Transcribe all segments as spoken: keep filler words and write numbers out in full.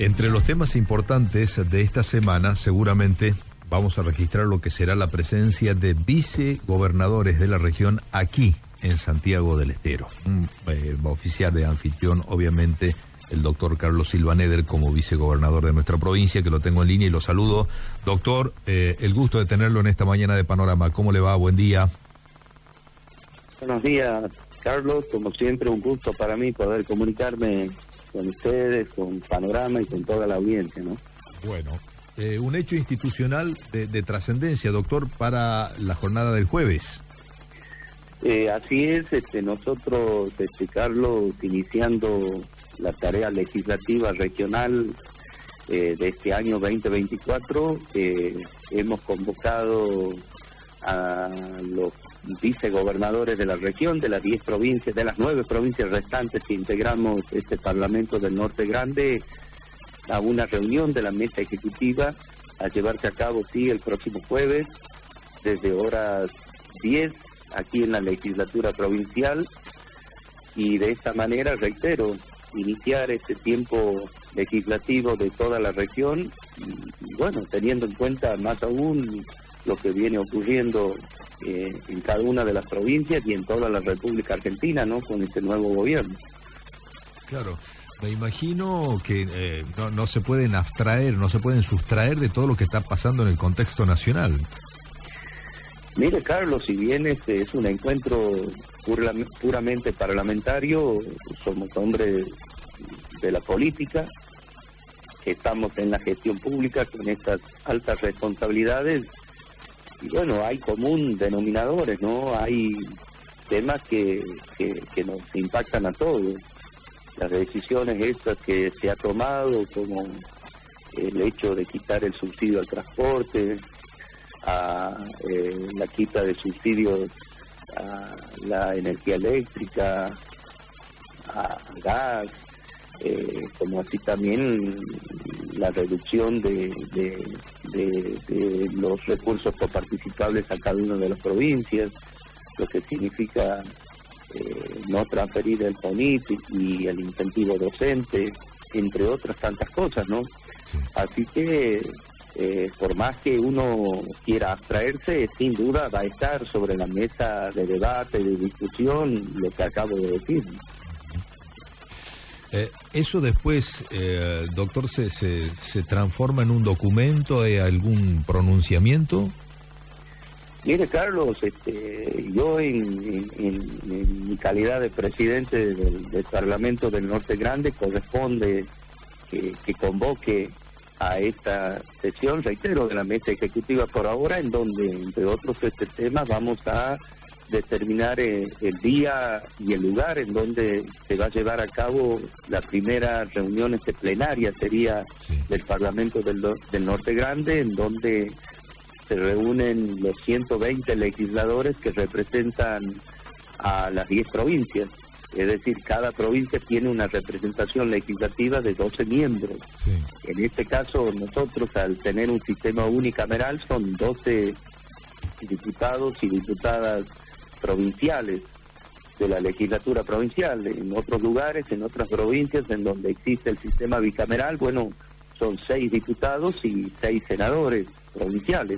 Entre los temas importantes de esta semana, seguramente vamos a registrar lo que será la presencia de vicegobernadores de la región aquí en Santiago del Estero. Eh, va a oficiar de anfitrión, obviamente, el doctor Carlos Silva Neder como vicegobernador de nuestra provincia, que lo tengo en línea y lo saludo. Doctor, eh, el gusto de tenerlo en esta mañana de Panorama. ¿Cómo le va? Buen día. Buenos días, Carlos. Como siempre, un gusto para mí poder comunicarme con ustedes, con Panorama y con toda la audiencia, ¿no? Bueno, eh, un hecho institucional de, de trascendencia, doctor, para la jornada del jueves. Eh, así es, este, nosotros, este, Carlos, iniciando la tarea legislativa regional eh, de este año veinte veinticuatro, eh, hemos convocado a los vicegobernadores de la región, de las diez provincias, de las nueve provincias restantes que integramos este Parlamento del Norte Grande, a una reunión de la mesa ejecutiva a llevarse a cabo, sí, el próximo jueves, desde horas diez, aquí en la legislatura provincial, y de esta manera, reitero, iniciar este tiempo legislativo de toda la región, y, y bueno, teniendo en cuenta más aún lo que viene ocurriendo eh, en cada una de las provincias y en toda la República Argentina, ¿no?, con este nuevo gobierno. Claro, me imagino que eh, no, no se pueden abstraer, no se pueden sustraer de todo lo que está pasando en el contexto nacional. Mire, Carlos, si bien este es un encuentro pura, puramente parlamentario, somos hombres de la política, que estamos en la gestión pública con estas altas responsabilidades, y bueno, hay común denominadores, ¿no? Hay temas que, que, que nos impactan a todos. Las decisiones estas que se ha tomado, como el hecho de quitar el subsidio al transporte, a eh, la quita de subsidios a la energía eléctrica, a gas, eh, como así también la reducción de, de, de, de los recursos coparticipables a cada una de las provincias, lo que significa eh, no transferir el PONIT y el incentivo docente, entre otras tantas cosas, ¿no? Sí. Así que Eh, por más que uno quiera abstraerse, sin duda va a estar sobre la mesa de debate, de discusión, lo que acabo de decir. Eh, ¿Eso después, eh, doctor, se, se, se transforma en un documento, eh, algún pronunciamiento? Mire, Carlos, este, yo en, en, en, en mi calidad de presidente del, del Parlamento del Norte Grande corresponde que, que convoque a esta sesión, reitero, de la mesa ejecutiva por ahora, en donde, entre otros este temas, vamos a determinar eh, el día y el lugar en donde se va a llevar a cabo la primera reunión este plenaria, sería sí, del Parlamento del, del Norte Grande, en donde se reúnen los ciento veinte legisladores que representan a las diez provincias. Es decir, cada provincia tiene una representación legislativa de doce miembros. Sí. En este caso, nosotros, al tener un sistema unicameral, son doce diputados y diputadas provinciales de la legislatura provincial. En otros lugares, en otras provincias, en donde existe el sistema bicameral, bueno, son seis diputados y seis senadores provinciales.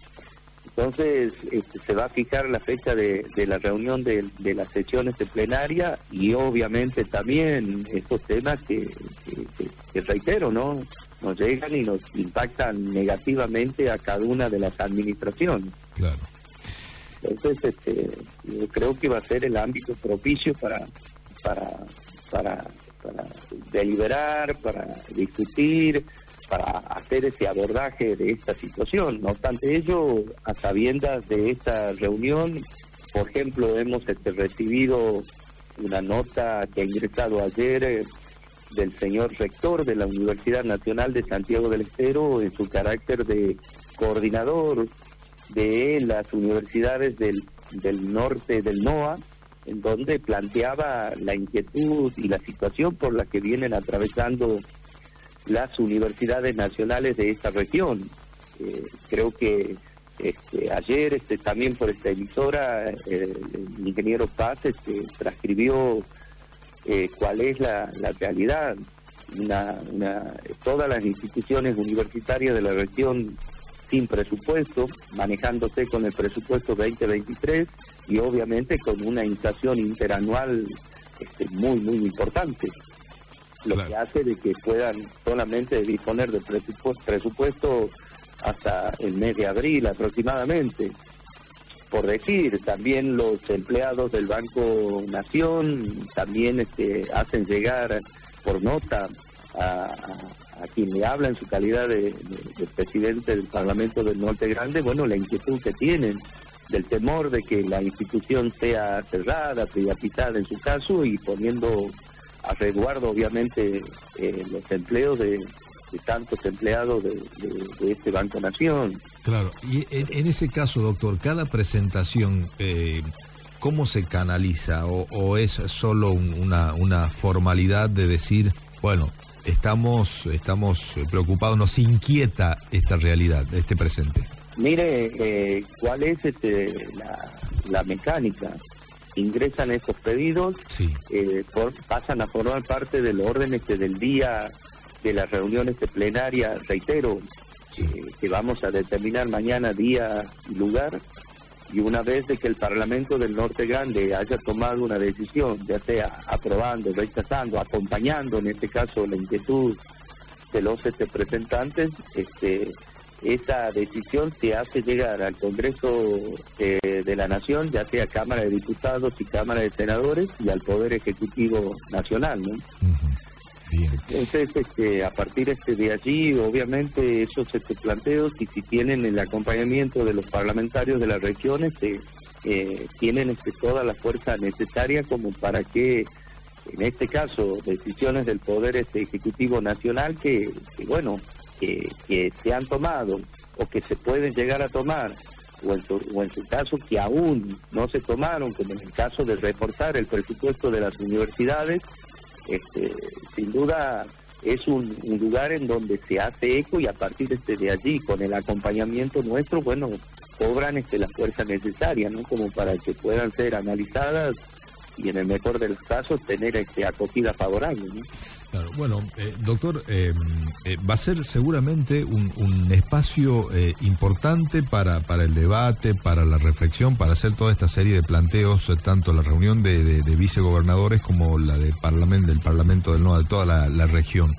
Entonces, este, se va a fijar la fecha de, de la reunión de, de las sesiones de plenaria y obviamente también estos temas que, que, que, que reitero, ¿no?, nos llegan y nos impactan negativamente a cada una de las administraciones. Claro. Entonces, este, yo creo que va a ser el ámbito propicio para, para, para, para deliberar, para discutir, para hacer ese abordaje de esta situación. No obstante ello, a sabiendas de esta reunión, por ejemplo, hemos este, recibido una nota que ha ingresado ayer eh, del señor rector de la Universidad Nacional de Santiago del Estero en su carácter de coordinador de las universidades del, del norte del NOA, en donde planteaba la inquietud y la situación por la que vienen atravesando las universidades nacionales de esta región. Eh, creo que este, ayer este, también por esta emisora eh, el ingeniero Paz este, transcribió eh, cuál es la, la realidad. una, una todas las instituciones universitarias de la región sin presupuesto, manejándose con el presupuesto veinte veintitrés y obviamente con una inflación interanual este, muy, muy importante. Lo claro. que hace de que puedan solamente disponer de presupuesto, presupuesto hasta el mes de abril aproximadamente. Por decir, también los empleados del Banco Nación también este, hacen llegar por nota a, a, a quien le habla en su calidad de, de, de presidente del Parlamento del Norte Grande, bueno, la inquietud que tienen del temor de que la institución sea cerrada, privatizada en su caso, y poniendo a resguardo obviamente eh, los empleos de, de tantos empleados de, de, de este Banco Nación. Claro, y en, en ese caso, doctor, cada presentación, eh, ¿cómo se canaliza? ¿O, o es solo un, una, una formalidad de decir, bueno, estamos, estamos preocupados, nos inquieta esta realidad, este presente? Mire, eh, ¿cuál es este, la, la mecánica? Ingresan estos pedidos, sí. eh, por, pasan a formar parte del orden este, del día de las reuniones de plenaria, reitero, sí. eh, que vamos a determinar mañana día y lugar, y una vez de que el Parlamento del Norte Grande haya tomado una decisión, ya sea aprobando, rechazando, acompañando en este caso la inquietud de los este, representantes, este esa decisión se hace llegar al Congreso eh, de la Nación, ya sea Cámara de Diputados y Cámara de Senadores, y al Poder Ejecutivo Nacional, ¿no? Uh-huh. Bien. Entonces, este, a partir este de allí, obviamente, esos este, planteos, y si tienen el acompañamiento de los parlamentarios de las regiones, este, eh, tienen este, toda la fuerza necesaria como para que, en este caso, decisiones del Poder este, Ejecutivo Nacional que, que bueno... Que, que se han tomado o que se pueden llegar a tomar, o en, su, o en su caso que aún no se tomaron, como en el caso de reforzar el presupuesto de las universidades, este, sin duda es un, un lugar en donde se hace eco, y a partir este, de allí, con el acompañamiento nuestro, bueno, cobran este, la fuerza necesaria, ¿no? Como para que puedan ser analizadas y en el mejor de los casos tener este, acogida favorable, ¿no? Claro, bueno, eh, doctor, eh, eh, va a ser seguramente un, un espacio eh, importante para, para el debate, para la reflexión, para hacer toda esta serie de planteos, eh, tanto la reunión de, de, de vicegobernadores como la de parlamento, del Parlamento del Norte, de toda la, la región.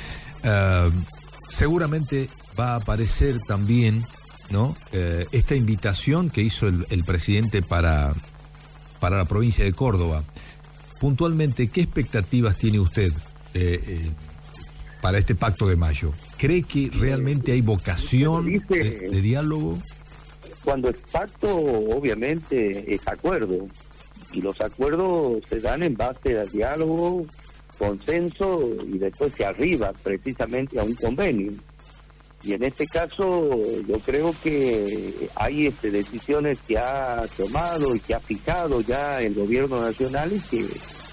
Uh, seguramente va a aparecer también, ¿no? Eh, esta invitación que hizo el, el presidente para, para la provincia de Córdoba. Puntualmente, ¿qué expectativas tiene usted Eh, eh, para este pacto de mayo? ¿Cree que realmente hay vocación dice, de, de diálogo? Cuando es pacto, obviamente es acuerdo, y los acuerdos se dan en base al diálogo, consenso, y después se arriba precisamente a un convenio. Y en este caso yo creo que hay este, decisiones que ha tomado y que ha fijado ya el gobierno nacional, y que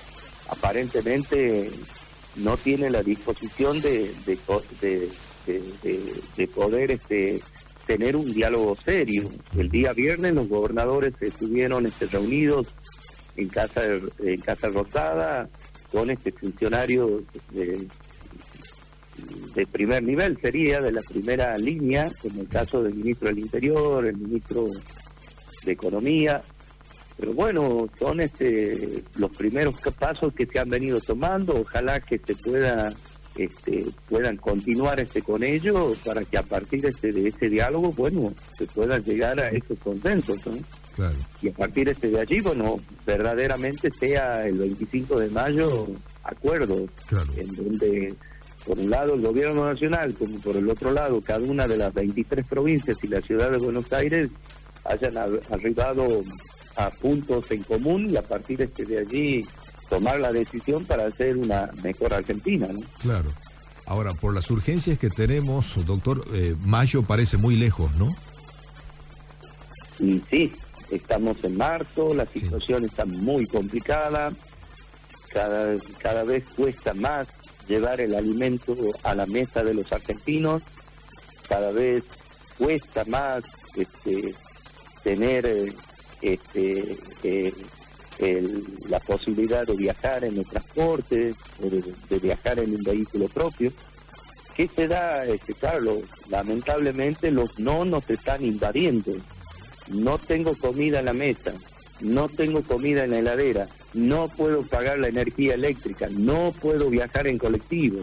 aparentemente no tiene la disposición de de, de, de, de, de poder este tener un diálogo serio. El día viernes los gobernadores estuvieron este, reunidos en casa en Casa Rosada con este funcionarios de, de primer nivel, sería de la primera línea, como el caso del ministro del Interior, el ministro de Economía. Pero bueno, son este los primeros pasos que se han venido tomando. Ojalá que se pueda este puedan continuar este con ello, para que a partir este de ese diálogo, bueno, se pueda llegar a esos consensos, ¿no? Claro. Y a partir este de allí, bueno, verdaderamente sea el veinticinco de mayo acuerdo, claro, en donde por un lado el gobierno nacional, como por el otro lado cada una de las veintitrés provincias y la ciudad de Buenos Aires hayan arribado a puntos en común, y a partir este de allí tomar la decisión para hacer una mejor Argentina, ¿no? Claro. Ahora, por las urgencias que tenemos, doctor, eh, mayo parece muy lejos, ¿no? Y sí, estamos en marzo, la situación sí. está muy complicada, cada, cada vez cuesta más llevar el alimento a la mesa de los argentinos, cada vez cuesta más este tener... Eh, Este, eh, el, la posibilidad de viajar en el transporte, o de, de viajar en un vehículo propio. ¿Qué se da, este, Carlos? Lamentablemente los no nos están invadiendo. No tengo comida en la mesa, no tengo comida en la heladera, no puedo pagar la energía eléctrica, no puedo viajar en colectivo,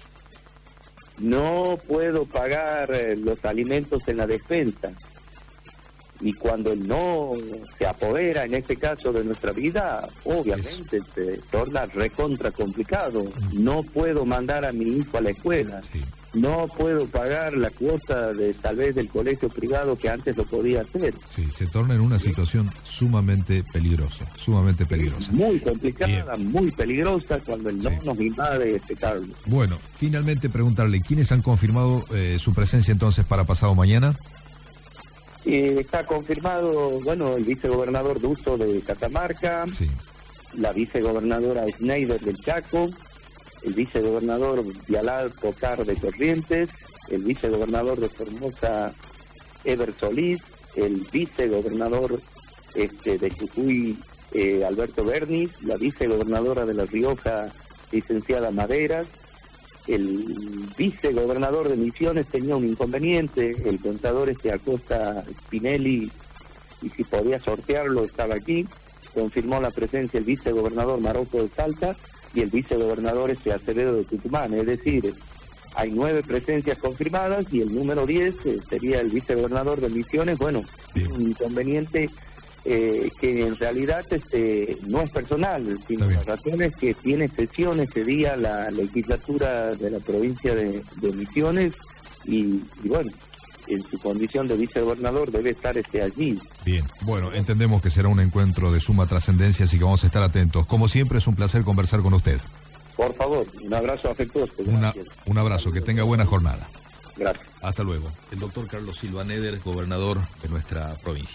no puedo pagar eh, los alimentos en la despensa. Y cuando el no se apodera, en este caso, de nuestra vida, obviamente Eso. se torna recontra complicado. No puedo mandar a mi hijo a la escuela. Sí. No puedo pagar la cuota de tal vez del colegio privado que antes lo podía hacer. Sí, se torna en una situación sumamente peligrosa, sumamente peligrosa. Muy complicada, Bien. muy peligrosa cuando el no sí. nos invade, este Carlos. Bueno, finalmente preguntarle, ¿quiénes han confirmado eh, su presencia entonces para pasado mañana? Eh, está confirmado, bueno, el vicegobernador Dusso de Catamarca, sí. la vicegobernadora Schneider del Chaco, el vicegobernador Vialal Tocar de Corrientes, el vicegobernador de Formosa Eber Solís, el vicegobernador este, de Jujuy eh, Alberto Bernis, la vicegobernadora de La Rioja licenciada Maderas, el vicegobernador de Misiones tenía un inconveniente, el contador este Acosta Spinelli, y si podía sortearlo estaba aquí, confirmó la presencia el vicegobernador Maroto de Salta y el vicegobernador este Acevedo de Tucumán, es decir, hay nueve presencias confirmadas y el número diez eh, sería el vicegobernador de Misiones. Bueno, Bien. un inconveniente eh, que en realidad este no es personal, sino la razón es que tiene sesión ese día la legislatura de la provincia de, de Misiones y, y bueno, en su condición de vicegobernador debe estar este allí. Bien, bueno, entendemos que será un encuentro de suma trascendencia, así que vamos a estar atentos. Como siempre, es un placer conversar con usted. Por favor, un abrazo afectuoso. Una, un abrazo, que tenga buena jornada. Gracias. Hasta luego. El doctor Carlos Silva Neder, gobernador de nuestra provincia.